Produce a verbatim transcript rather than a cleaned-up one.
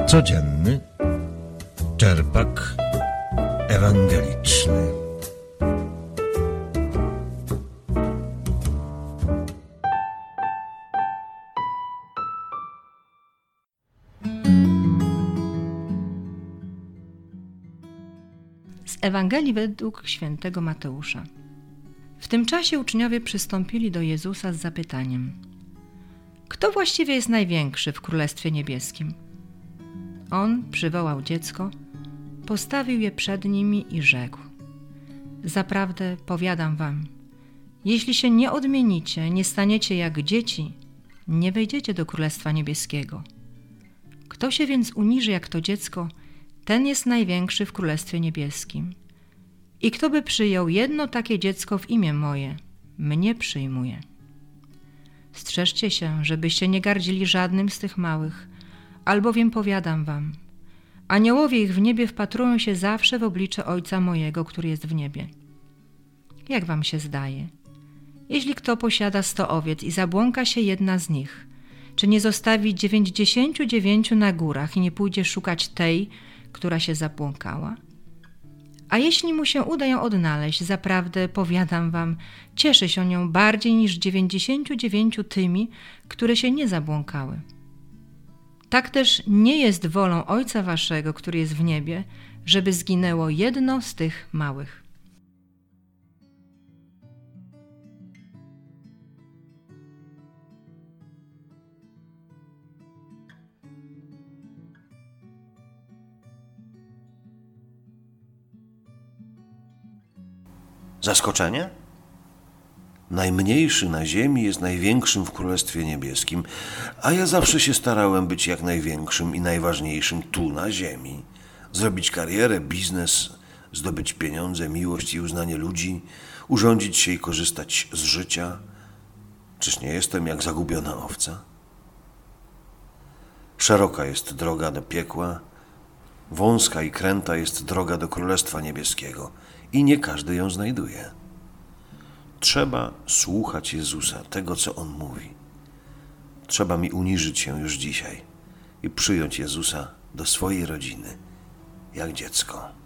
Codzienny czerpak ewangeliczny. Z Ewangelii według świętego Mateusza. W tym czasie uczniowie przystąpili do Jezusa z zapytaniem: kto właściwie jest największy w Królestwie Niebieskim? On przywołał dziecko, postawił je przed nimi i rzekł: zaprawdę powiadam wam, jeśli się nie odmienicie, nie staniecie jak dzieci, nie wejdziecie do Królestwa Niebieskiego. Kto się więc uniży jak to dziecko, ten jest największy w Królestwie Niebieskim. I kto by przyjął jedno takie dziecko w imię moje, mnie przyjmuje. Strzeżcie się, żebyście nie gardzili żadnym z tych małych, albowiem powiadam wam, aniołowie ich w niebie wpatrują się zawsze w oblicze Ojca mojego, który jest w niebie. Jak wam się zdaje? Jeśli kto posiada sto owiec i zabłąka się jedna z nich, czy nie zostawi dziewięćdziesięciu dziewięciu na górach i nie pójdzie szukać tej, która się zabłąkała? A jeśli mu się uda ją odnaleźć, zaprawdę powiadam wam, cieszy się nią bardziej niż dziewięćdziesięciu dziewięciu tymi, które się nie zabłąkały. Tak też nie jest wolą Ojca waszego, który jest w niebie, żeby zginęło jedno z tych małych. Zaskoczenie? Najmniejszy na ziemi jest największym w Królestwie Niebieskim, a ja zawsze się starałem być jak największym i najważniejszym tu na ziemi. Zrobić karierę, biznes, zdobyć pieniądze, miłość i uznanie ludzi, urządzić się i korzystać z życia. Czyż nie jestem jak zagubiona owca? Szeroka jest droga do piekła, wąska i kręta jest droga do Królestwa Niebieskiego i nie każdy ją znajduje. Trzeba słuchać Jezusa, tego, co On mówi. Trzeba mi uniżyć się już dzisiaj i przyjąć Jezusa do swojej rodziny, jak dziecko.